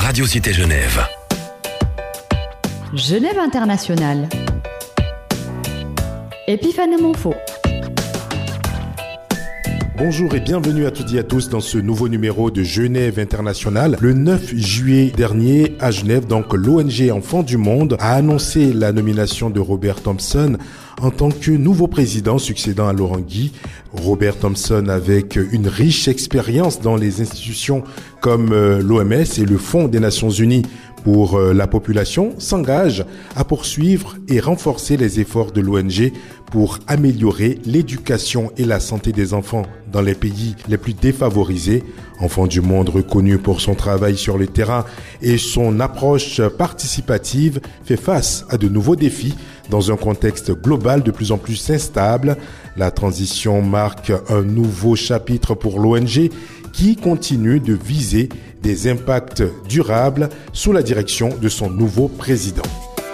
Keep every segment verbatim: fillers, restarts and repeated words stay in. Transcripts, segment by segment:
Radio Cité Genève. Genève Internationale. Epiphane Monfaux. Bonjour et bienvenue à toutes et à tous dans ce nouveau numéro de Genève Internationale. Le neuf juillet dernier, à Genève, donc l'O N G Enfants du Monde a annoncé la nomination de Robert Thompson en tant que nouveau président succédant à Laurent Guy. Robert Thompson, avec une riche expérience dans les institutions comme l'O M S et le Fonds des Nations Unies pour la population, s'engage à poursuivre et renforcer les efforts de l'O N G pour améliorer l'éducation et la santé des enfants dans les pays les plus défavorisés. Enfants du Monde, reconnu pour son travail sur le terrain et son approche participative, fait face à de nouveaux défis dans un contexte global de plus en plus instable. La transition marque un nouveau chapitre pour l'O N G qui continue de viser des impacts durables sous la direction de son nouveau président.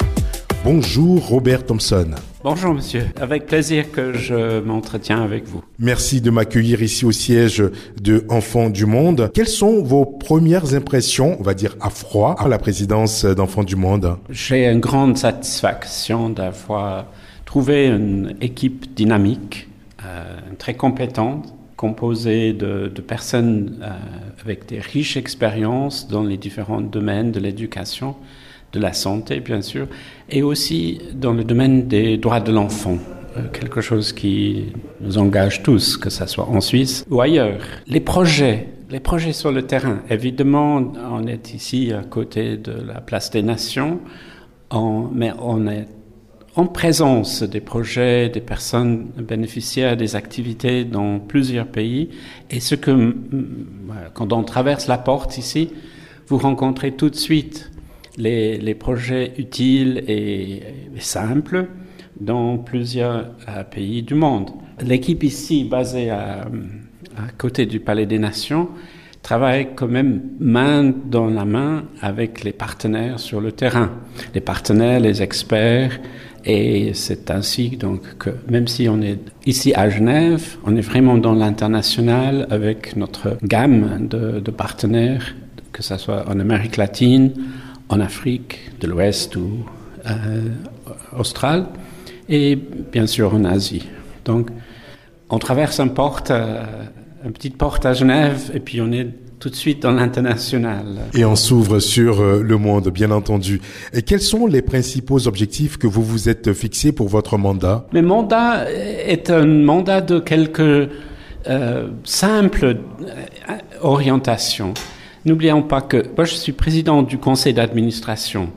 Bonjour Robert Thompson. Bonjour monsieur, avec plaisir que je m'entretiens avec vous. Merci de m'accueillir ici au siège de Enfants du Monde. Quelles sont vos premières impressions, on va dire à froid, à la présidence d'Enfants du Monde? J'ai une grande satisfaction d'avoir trouvé une équipe dynamique, euh, très compétente, composée de, de personnes euh, avec des riches expériences dans les différents domaines de l'éducation, de la santé bien sûr, et aussi dans le domaine des droits de l'enfant, euh, quelque chose qui nous engage tous, que ce soit en Suisse ou ailleurs. Les projets, les projets sur le terrain, évidemment, on est ici à côté de la Place des Nations, on, mais on est en présence des projets, des personnes bénéficiaires des activités dans plusieurs pays. Et ce que, quand on traverse la porte ici, vous rencontrez tout de suite les, les projets utiles et, et simples dans plusieurs euh, pays du monde. L'équipe ici, basée à, à côté du Palais des Nations, travaille quand même main dans la main avec les partenaires sur le terrain, les partenaires, les experts. Et c'est ainsi donc que même si on est ici à Genève, on est vraiment dans l'international avec notre gamme de, de partenaires, que ce soit en Amérique latine, en Afrique de l'Ouest ou euh, australe, et bien sûr en Asie. Donc on traverse une porte, euh, une petite porte à Genève, et puis on est tout de suite dans l'international. Et on s'ouvre sur euh, le monde, bien entendu. Et quels sont les principaux objectifs que vous vous êtes fixés pour votre mandat? Le mandat est un mandat de quelques euh, simples orientations. N'oublions pas que moi je suis président du conseil d'administration.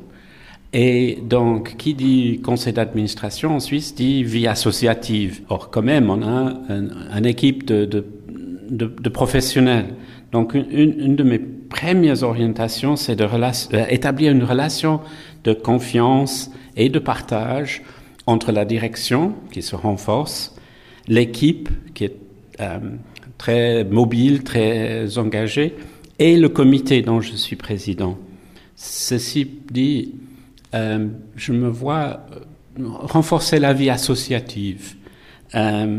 Et donc, qui dit conseil d'administration en Suisse dit vie associative. Or, quand même, on a une équipe de, de, de, de professionnels. Donc, une, une de mes premières orientations, c'est de relation, euh, établir une relation de confiance et de partage entre la direction, qui se renforce, l'équipe, qui est euh, très mobile, très engagée, et le comité dont je suis président. Ceci dit, euh, je me vois renforcer la vie associative, euh,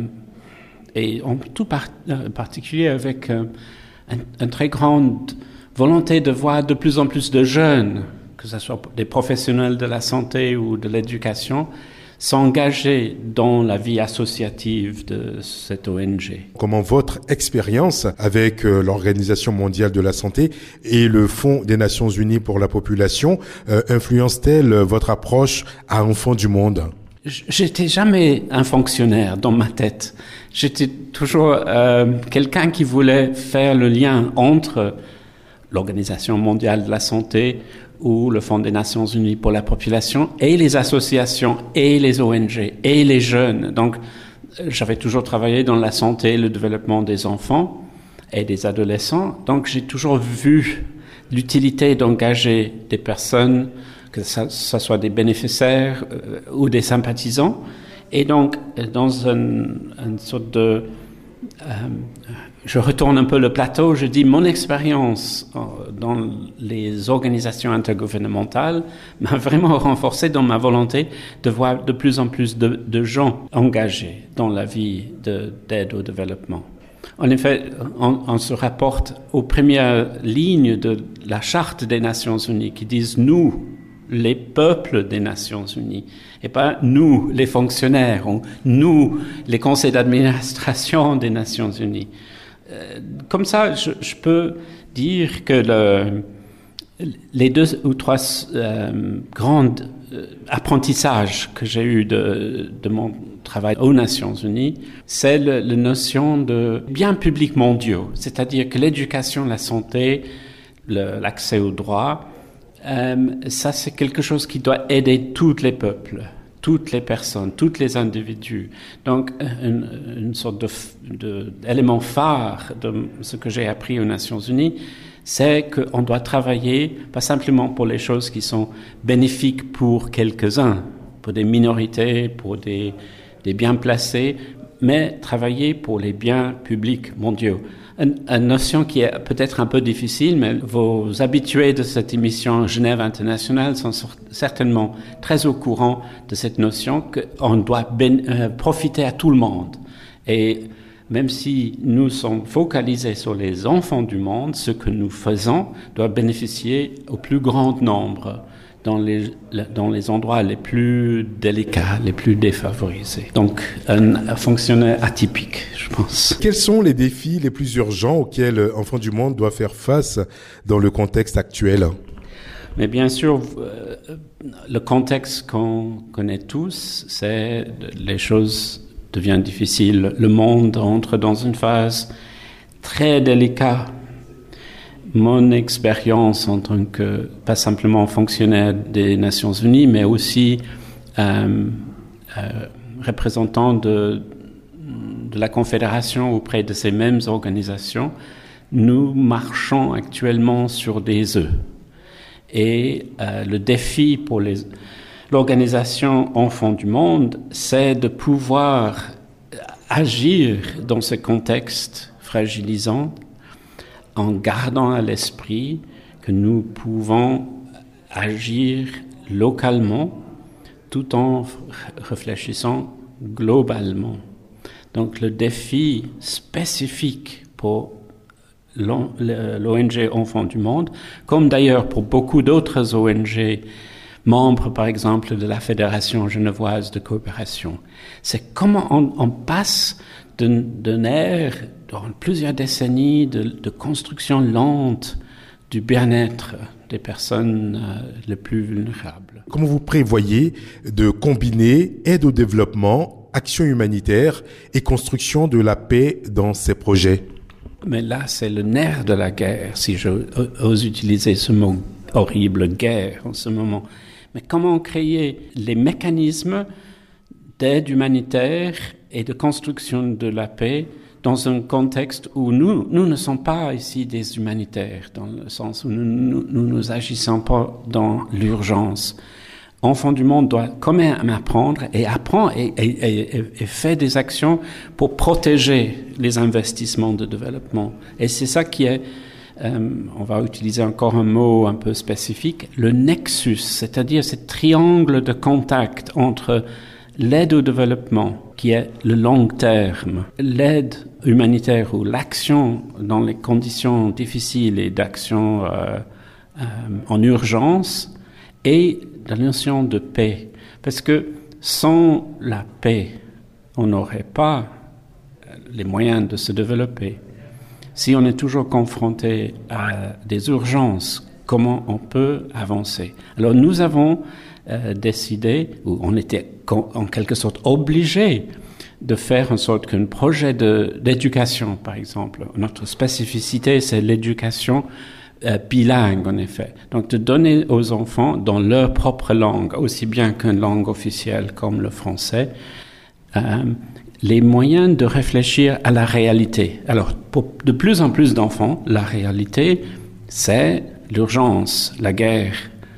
et en tout par- euh, particulier avec euh, une très grande volonté de voir de plus en plus de jeunes, que ce soit des professionnels de la santé ou de l'éducation, s'engager dans la vie associative de cette O N G. Comment votre expérience avec euh, l'Organisation mondiale de la santé et le Fonds des Nations Unies pour la population euh, influence-t-elle votre approche à Enfants du Monde? J'étais jamais un fonctionnaire dans ma tête. J'étais toujours euh, quelqu'un qui voulait faire le lien entre l'Organisation mondiale de la santé ou le Fonds des Nations Unies pour la population et les associations et les O N G et les jeunes. Donc, j'avais toujours travaillé dans la santé et le développement des enfants et des adolescents. Donc, j'ai toujours vu l'utilité d'engager des personnes, que ça, ça soit des bénéficiaires euh, ou des sympathisants. Et donc, dans une, une sorte de... Euh, je retourne un peu le plateau, je dis mon expérience euh, dans les organisations intergouvernementales m'a vraiment renforcé dans ma volonté de voir de plus en plus de, de gens engagés dans la vie de, d'aide au développement. En effet, on, on se rapporte aux premières lignes de la Charte des Nations Unies qui disent « nous ». Les peuples des Nations Unies, et pas nous, les fonctionnaires, ou nous, les conseils d'administration des Nations Unies. Euh, comme ça, je, je peux dire que le, les deux ou trois euh, grands euh, apprentissages que j'ai eus de, de mon travail aux Nations Unies, c'est le, la notion de biens publics mondiaux, c'est-à-dire que l'éducation, la santé, le, l'accès aux droits, Euh, ça, c'est quelque chose qui doit aider tous les peuples, toutes les personnes, tous les individus. Donc, une, une sorte de, de, d'élément phare de ce que j'ai appris aux Nations Unies, c'est qu'on doit travailler pas simplement pour les choses qui sont bénéfiques pour quelques-uns, pour des minorités, pour des, des biens placés, mais travailler pour les biens publics mondiaux. Une, une notion qui est peut-être un peu difficile, mais vos habitués de cette émission Genève Internationale sont certainement très au courant de cette notion qu'on doit ben, euh, profiter à tout le monde. Et même si nous sommes focalisés sur les enfants du monde, ce que nous faisons doit bénéficier au plus grand nombre dans les, dans les endroits les plus délicats, les plus défavorisés. Donc, un, un fonctionnaire atypique, je pense. Quels sont les défis les plus urgents auxquels Enfants du Monde doit faire face dans le contexte actuel ? Mais bien sûr, euh, le contexte qu'on connaît tous, c'est les choses deviennent difficiles. Le monde entre dans une phase très délicate. Mon expérience en tant que, pas simplement fonctionnaire des Nations Unies, mais aussi euh, euh, représentant de, de la Confédération auprès de ces mêmes organisations, nous marchons actuellement sur des œufs. Et euh, le défi pour les, l'organisation Enfants du Monde, c'est de pouvoir agir dans ce contexte fragilisant, en gardant à l'esprit que nous pouvons agir localement tout en réfléchissant globalement. Donc le défi spécifique pour l'O N G Enfants du Monde, comme d'ailleurs pour beaucoup d'autres O N G membres par exemple de la Fédération genevoise de coopération, c'est comment on, on passe d'un, d'un ère dans plusieurs décennies de, de construction lente du bien-être des personnes euh, les plus vulnérables. Comment vous prévoyez de combiner aide au développement, action humanitaire et construction de la paix dans ces projets ? Mais là, c'est le nerf de la guerre, si j'ose utiliser ce mot horrible, guerre, en ce moment. Mais comment créer les mécanismes d'aide humanitaire et de construction de la paix dans un contexte où nous, nous ne sommes pas ici des humanitaires, dans le sens où nous nous, nous, nous agissons pas dans l'urgence. Enfants du Monde doit quand même apprendre et apprend et, et, et, et fait des actions pour protéger les investissements de développement. Et c'est ça qui est, euh, on va utiliser encore un mot un peu spécifique, le nexus, c'est-à-dire ce triangle de contact entre l'aide au développement, qui est le long terme, l'aide humanitaire ou l'action dans les conditions difficiles et d'action euh, euh, en urgence, et la notion de paix. Parce que sans la paix, on n'aurait pas les moyens de se développer. Si on est toujours confronté à des urgences, comment on peut avancer? Alors nous avons euh, décidé, ou on était en quelque sorte obligés de faire en sorte qu'un projet de, d'éducation, par exemple, notre spécificité, c'est l'éducation euh, bilingue, en effet. Donc, de donner aux enfants, dans leur propre langue, aussi bien qu'une langue officielle comme le français, euh, les moyens de réfléchir à la réalité. Alors, pour de plus en plus d'enfants, la réalité, c'est l'urgence, la guerre.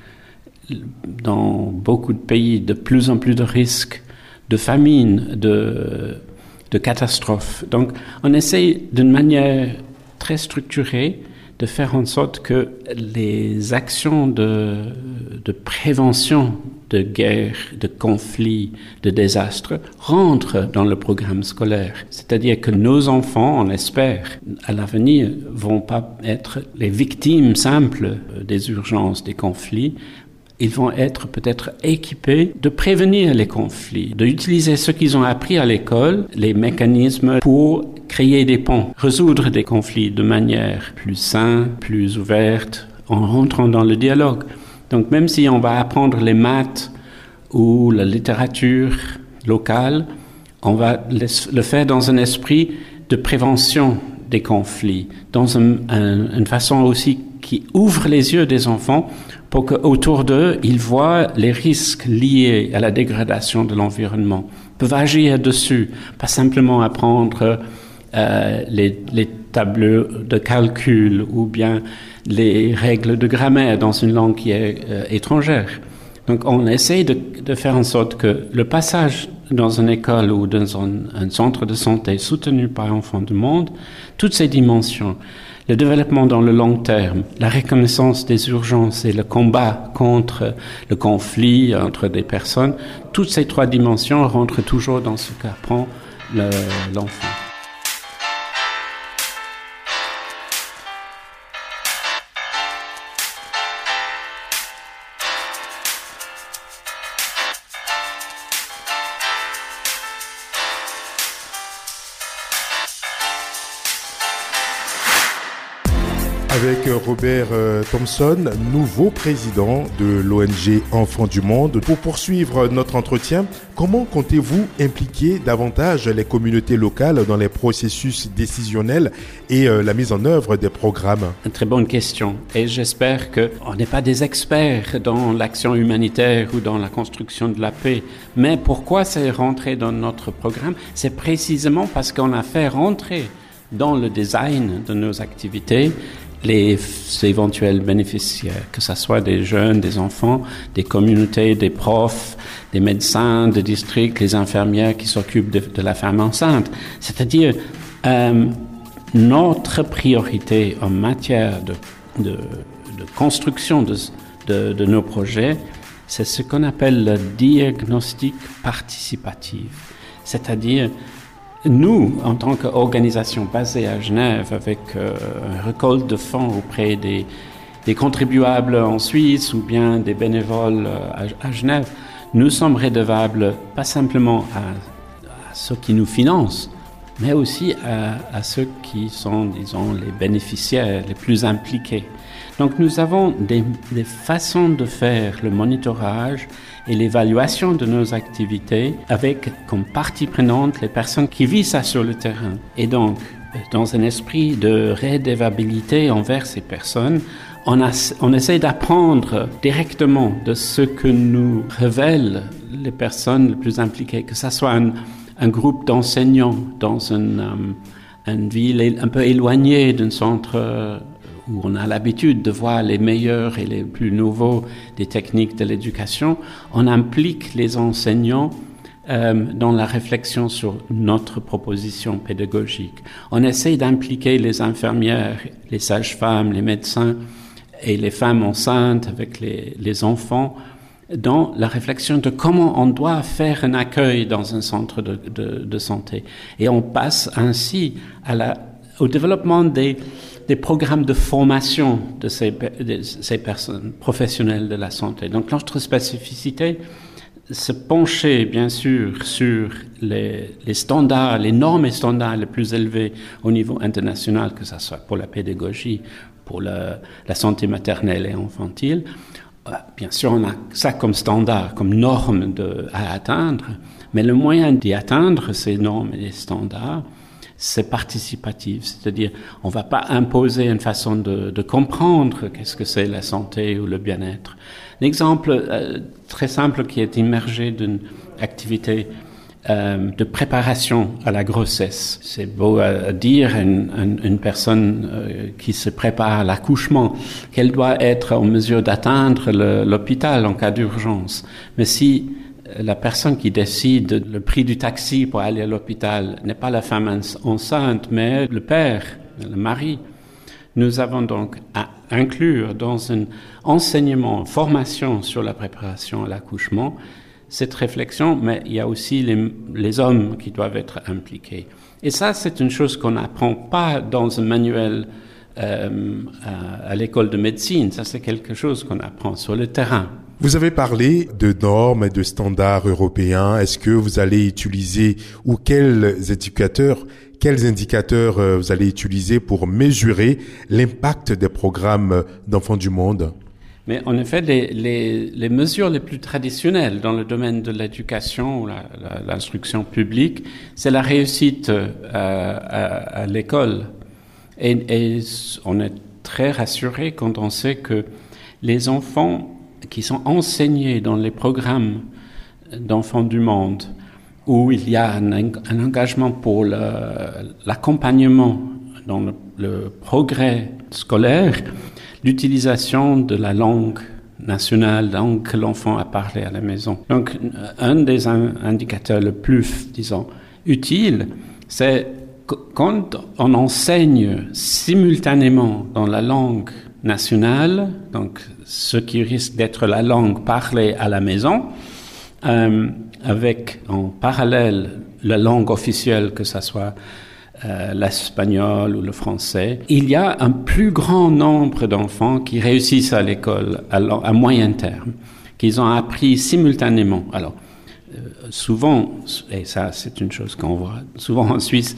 Dans beaucoup de pays, de plus en plus de risques, de famine, de, de catastrophes. Donc, on essaie d'une manière très structurée de faire en sorte que les actions de, de prévention de guerre, de conflits, de désastres rentrent dans le programme scolaire. C'est-à-dire que nos enfants, on espère, à l'avenir, vont pas être les victimes simples des urgences, des conflits. Ils vont être peut-être équipés de prévenir les conflits, d'utiliser ce qu'ils ont appris à l'école, les mécanismes pour créer des ponts, résoudre des conflits de manière plus saine, plus ouverte, en rentrant dans le dialogue. Donc même si on va apprendre les maths ou la littérature locale, on va le faire dans un esprit de prévention des conflits, dans un, un, une façon aussi qui ouvre les yeux des enfants pour qu'autour d'eux, ils voient les risques liés à la dégradation de l'environnement, peuvent agir dessus, pas simplement apprendre euh, les, les tableaux de calcul ou bien les règles de grammaire dans une langue qui est euh, étrangère. Donc on essaie de, de faire en sorte que le passage dans une école ou dans un, un centre de santé soutenu par Enfants du Monde, toutes ces dimensions, le développement dans le long terme, la reconnaissance des urgences et le combat contre le conflit entre des personnes, toutes ces trois dimensions rentrent toujours dans ce qu'apprend le, l'enfant. Avec Robert euh, Thompson, nouveau président de l'O N G Enfants du Monde. Pour poursuivre notre entretien, comment comptez-vous impliquer davantage les communautés locales dans les processus décisionnels et euh, la mise en œuvre des programmes? Une très bonne question. Et j'espère qu'on n'est pas des experts dans l'action humanitaire ou dans la construction de la paix. Mais pourquoi c'est rentré dans notre programme? C'est précisément parce qu'on a fait rentrer dans le design de nos activités les éventuels bénéficiaires, que ce soit des jeunes, des enfants, des communautés, des profs, des médecins, des districts, les infirmières qui s'occupent de, de la femme enceinte. C'est-à-dire, euh, notre priorité en matière de, de, de construction de, de, de nos projets, c'est ce qu'on appelle le diagnostic participatif. C'est-à-dire, nous, en tant qu'organisation basée à Genève, avec euh, une récolte de fonds auprès des, des contribuables en Suisse ou bien des bénévoles à, à Genève, nous sommes redevables pas simplement à, à ceux qui nous financent, mais aussi à, à ceux qui sont, disons, les bénéficiaires les plus impliqués. Donc nous avons des, des façons de faire le monitorage et l'évaluation de nos activités avec comme partie prenante les personnes qui vivent ça sur le terrain. Et donc, dans un esprit de redevabilité envers ces personnes, on, a, on essaie d'apprendre directement de ce que nous révèlent les personnes les plus impliquées, que ce soit un, un groupe d'enseignants dans une, um, une ville un peu éloignée d'un centre où on a l'habitude de voir les meilleurs et les plus nouveaux des techniques de l'éducation, on implique les enseignants euh, dans la réflexion sur notre proposition pédagogique. On essaie d'impliquer les infirmières, les sages-femmes, les médecins et les femmes enceintes avec les, les enfants dans la réflexion de comment on doit faire un accueil dans un centre de, de, de santé. Et on passe ainsi à la, au développement des des programmes de formation de ces, de ces personnes professionnelles de la santé. Donc notre spécificité, se pencher bien sûr sur les, les standards, les normes et standards les plus élevés au niveau international, que ce soit pour la pédagogie, pour la, la santé maternelle et infantile. Bien sûr, on a ça comme standard, comme norme de, à atteindre, mais le moyen d'y atteindre ces normes et standards, c'est participatif, c'est-à-dire on ne va pas imposer une façon de, de comprendre qu'est-ce que c'est la santé ou le bien-être. Un exemple euh, très simple qui est immergé d'une activité euh, de préparation à la grossesse. C'est beau à dire une, une, une personne euh, qui se prépare à l'accouchement, qu'elle doit être en mesure d'atteindre le, l'hôpital en cas d'urgence. Mais si la personne qui décide le prix du taxi pour aller à l'hôpital n'est pas la femme enceinte, mais le père, le mari. Nous avons donc à inclure dans un enseignement, formation sur la préparation à l'accouchement, cette réflexion, mais il y a aussi les, les hommes qui doivent être impliqués. Et ça, c'est une chose qu'on n'apprend pas dans un manuel euh, à, à l'école de médecine. Ça, c'est quelque chose qu'on apprend sur le terrain. Vous avez parlé de normes et de standards européens. Est-ce que vous allez utiliser, ou quels indicateurs, quels indicateurs euh, vous allez utiliser pour mesurer l'impact des programmes d'enfants du monde? Mais en effet, les, les, les mesures les plus traditionnelles dans le domaine de l'éducation ou la, la, l'instruction publique, c'est la réussite euh, à, à l'école. Et, et on est très rassuré quand on sait que les enfants qui sont enseignés dans les programmes d'enfants du monde, où il y a un, un engagement pour le, l'accompagnement dans le, le progrès scolaire, l'utilisation de la langue nationale, la langue que l'enfant a parlé à la maison. Donc, un des indicateurs le plus, disons, utile, c'est quand on enseigne simultanément dans la langue nationale, donc ce qui risque d'être la langue parlée à la maison, euh, avec en parallèle la langue officielle, que ce soit euh, l'espagnol ou le français, il y a un plus grand nombre d'enfants qui réussissent à l'école à, à moyen terme, qu'ils ont appris simultanément. Alors, euh, souvent, et ça c'est une chose qu'on voit souvent en Suisse,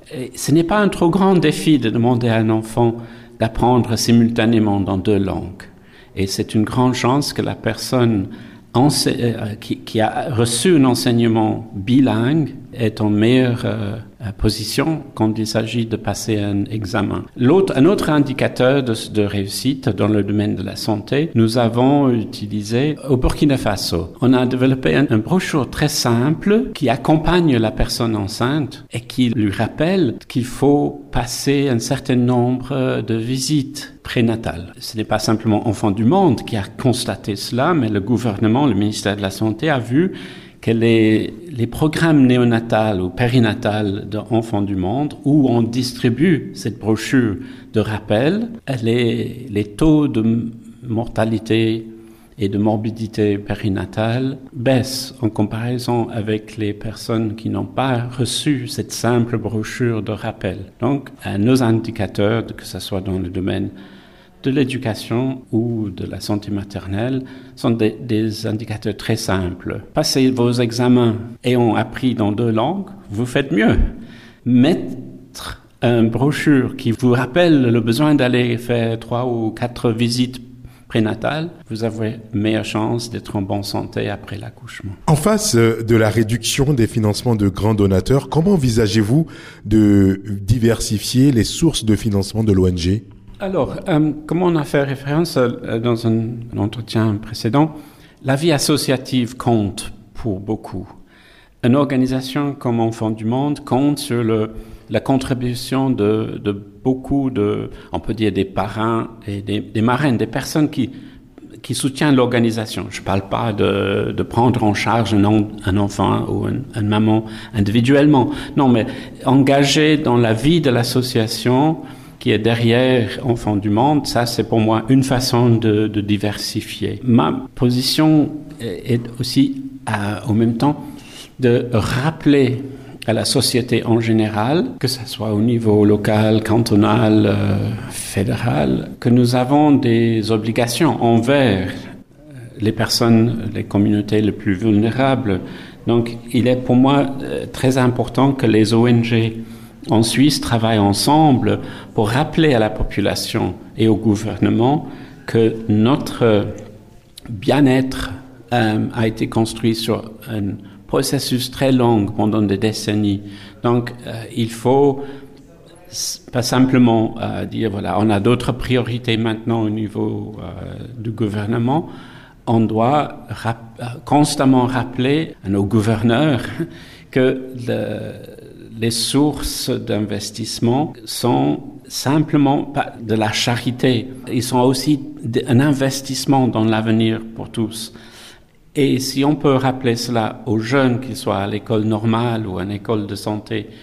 ce n'est pas un trop grand défi de demander à un enfant d'apprendre simultanément dans deux langues. Et c'est une grande chance que la personne ense- euh, qui, qui a reçu un enseignement bilingue est en meilleure euh, position quand il s'agit de passer un examen. L'autre, un autre indicateur de, de réussite dans le domaine de la santé, nous avons utilisé au Burkina Faso. On a développé un, un brochure très simple qui accompagne la personne enceinte et qui lui rappelle qu'il faut passer un certain nombre de visites prénatales. Ce n'est pas simplement Enfants du Monde qui a constaté cela, mais le gouvernement, le ministère de la Santé a vu que les, les programmes néonatals ou périnatals d'Enfants du Monde, où on distribue cette brochure de rappel, les, les taux de mortalité et de morbidité périnatale baissent en comparaison avec les personnes qui n'ont pas reçu cette simple brochure de rappel. Donc, nos indicateurs, que ce soit dans le domaine de l'éducation ou de la santé maternelle, sont des, des indicateurs très simples. Passez vos examens et ont appris dans deux langues, vous faites mieux. Mettre une brochure qui vous rappelle le besoin d'aller faire trois ou quatre visites prénatales, vous avez meilleure chance d'être en bonne santé après l'accouchement. En face de la réduction des financements de grands donateurs, comment envisagez-vous de diversifier les sources de financement de l'O N G ? Alors, euh, comme on a fait référence euh, dans un, un entretien précédent, la vie associative compte pour beaucoup. Une organisation comme Enfants du Monde compte sur le, la contribution de, de beaucoup de, on peut dire des parrains et des, des marraines, des personnes qui, qui soutiennent l'organisation. Je ne parle pas de, de prendre en charge un, un enfant ou une, une maman individuellement. Non, mais engagé dans la vie de l'association qui est derrière Enfants du Monde, ça c'est pour moi une façon de, de diversifier. Ma position est aussi à, en même temps de rappeler à la société en général, que ce soit au niveau local, cantonal, euh, fédéral, que nous avons des obligations envers les personnes, les communautés les plus vulnérables. Donc il est pour moi euh, très important que les O N G en Suisse travaillent ensemble pour rappeler à la population et au gouvernement que notre bien-être euh, a été construit sur un processus très long pendant des décennies. Donc, euh, il faut pas simplement euh, dire, voilà, on a d'autres priorités maintenant au niveau euh, du gouvernement. On doit rap- constamment rappeler à nos gouverneurs que le les sources d'investissement sont simplement pas de la charité. Ils sont aussi un investissement dans l'avenir pour tous. Et si on peut rappeler cela aux jeunes, qu'ils soient à l'école normale ou à une école de santé,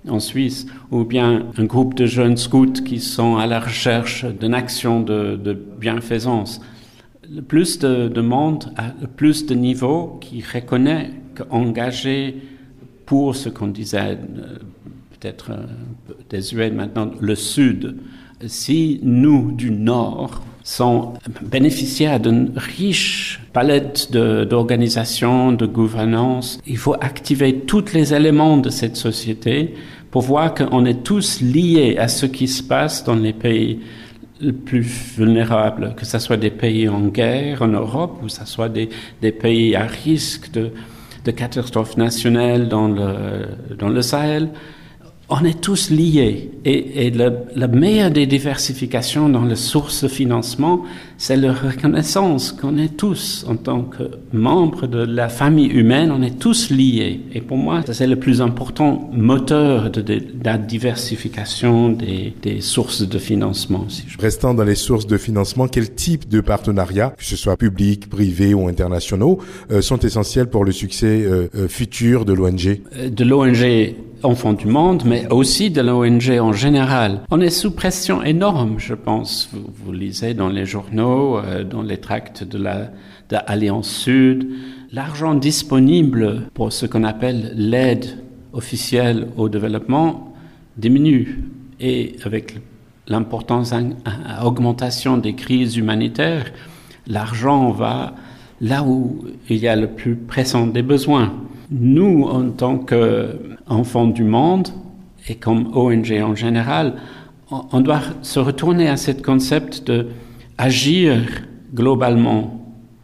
en Suisse, ou bien un groupe de jeunes scouts qui sont à la recherche d'une action de, de bienfaisance. Le plus de, de monde, le plus de niveaux qui reconnaît qu'engager pour ce qu'on disait, peut-être désuet maintenant, le Sud. Si nous, du Nord, sont bénéficiaires d'une riche palette de, d'organisations, de gouvernance, il faut activer tous les éléments de cette société pour voir qu'on est tous liés à ce qui se passe dans les pays les plus vulnérables, que ce soit des pays en guerre en Europe, ou que ce soit des, des pays à risque de, de catastrophes nationales dans le, dans le Sahel. On est tous liés et, et le, la meilleure des diversifications dans les sources de financement, c'est la reconnaissance qu'on est tous, en tant que membres de la famille humaine, on est tous liés. Et pour moi, c'est le plus important moteur de, de, de la diversification des, des sources de financement. Si je... Restant dans les sources de financement, quel type de partenariats, que ce soit publics, privés ou internationaux, euh, sont essentiels pour le succès euh, euh, futur de l'O N G? De l'O N G Enfants du Monde, mais aussi de l'O N G en général. On est sous pression énorme, je pense. Vous, vous lisez dans les journaux, euh, dans les tracts de la de Alliance Sud, l'argent disponible pour ce qu'on appelle l'aide officielle au développement diminue. Et avec l'importance à augmentation des crises humanitaires, l'argent va là où il y a le plus pressant des besoins. Nous, en tant qu'enfants du monde, et comme O N G en général, on doit se retourner à ce concept de agir globalement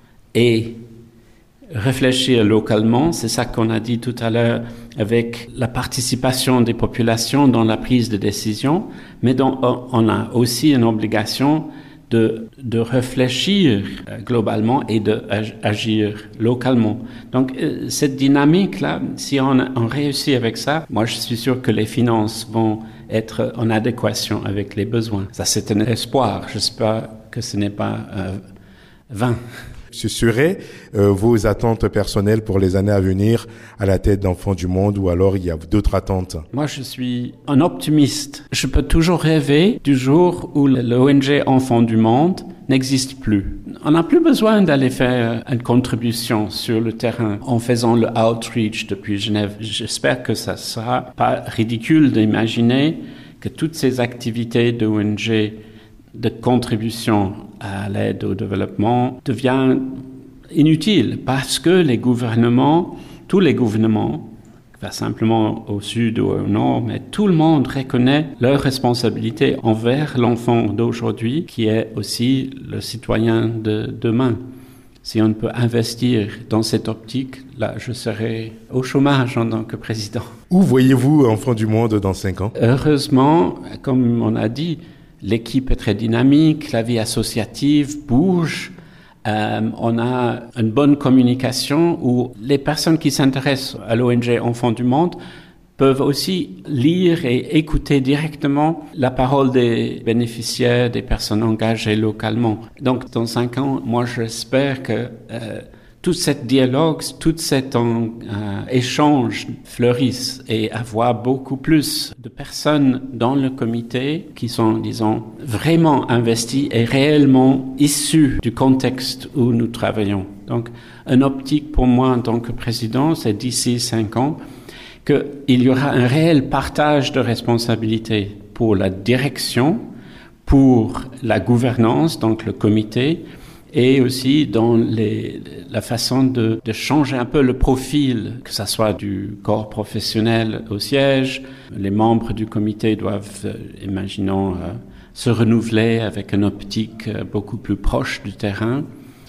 et réfléchir localement. C'est ça qu'on a dit tout à l'heure avec la participation des populations dans la prise de décision, mais dont on a aussi une obligation De, de réfléchir globalement et d'agir localement. Donc, euh, cette dynamique-là, si on, on réussit avec ça, moi, je suis sûr que les finances vont être en adéquation avec les besoins. Ça, c'est un espoir. J'espère que ce n'est pas euh, vain. Ce seraient euh, vos attentes personnelles pour les années à venir à la tête d'Enfants du Monde, ou alors il y a d'autres attentes? Moi, je suis un optimiste. Je peux toujours rêver du jour où l'O N G Enfants du Monde n'existe plus. On n'a plus besoin d'aller faire une contribution sur le terrain en faisant le outreach depuis Genève. J'espère que ça sera pas ridicule d'imaginer que toutes ces activités de O N G de contribution à l'aide au développement devient inutile parce que les gouvernements, tous les gouvernements, pas simplement au sud ou au nord, mais tout le monde reconnaît leur responsabilité envers l'enfant d'aujourd'hui qui est aussi le citoyen de demain. Si on peut investir dans cette optique, là, je serai au chômage en tant que président. Où voyez-vous Enfants du Monde dans cinq ans? Heureusement, comme on a dit, l'équipe est très dynamique, la vie associative bouge, euh, on a une bonne communication où les personnes qui s'intéressent à l'O N G Enfants du Monde peuvent aussi lire et écouter directement la parole des bénéficiaires, des personnes engagées localement. Donc, dans cinq ans, moi, j'espère que euh, tout ce dialogue, tout cet en, euh, échange fleurisse et avoir beaucoup plus de personnes dans le comité qui sont, disons, vraiment investies et réellement issues du contexte où nous travaillons. Donc, une optique pour moi en tant que président, c'est d'ici cinq ans qu'il y aura un réel partage de responsabilités pour la direction, pour la gouvernance, donc le comité, et aussi dans les, la façon de, de changer un peu le profil, que ce soit du corps professionnel au siège. Les membres du comité doivent, euh, imaginons, euh, se renouveler avec une optique euh, beaucoup plus proche du terrain.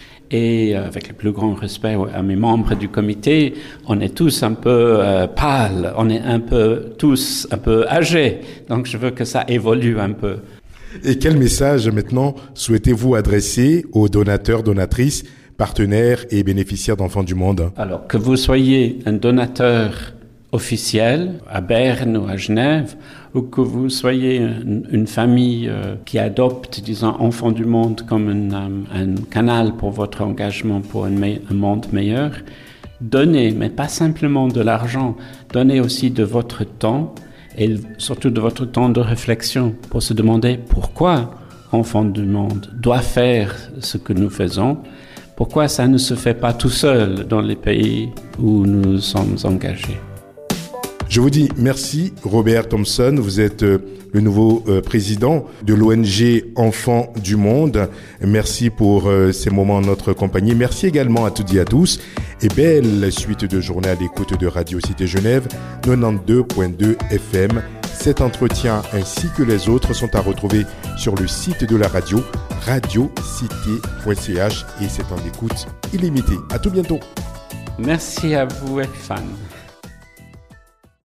Et euh, avec le plus grand respect à mes membres du comité, on est tous un peu euh, pâles, on est un peu tous un peu âgés. Donc je veux que ça évolue un peu. Et quel message maintenant souhaitez-vous adresser aux donateurs, donatrices, partenaires et bénéficiaires d'Enfants du Monde? Alors, que vous soyez un donateur officiel à Berne ou à Genève, ou que vous soyez une, une famille euh, qui adopte, disons, Enfants du Monde comme un, um, un canal pour votre engagement pour un, me- un monde meilleur, donnez, mais pas simplement de l'argent, donnez aussi de votre temps et surtout de votre temps de réflexion pour se demander pourquoi Enfants du Monde doit faire ce que nous faisons, pourquoi ça ne se fait pas tout seul dans les pays où nous sommes engagés. Je vous dis merci, Robert Thompson. Vous êtes euh, le nouveau euh, président de l'O N G Enfants du Monde. Merci pour euh, ces moments en notre compagnie. Merci également à toutes et à tous. Et belle suite de journée à l'écoute de Radio Cité Genève, quatre-vingt-douze virgule deux F M. Cet entretien ainsi que les autres sont à retrouver sur le site de la radio, radio cité point c h, et c'est en écoute illimitée. À tout bientôt. Merci à vous, Fan.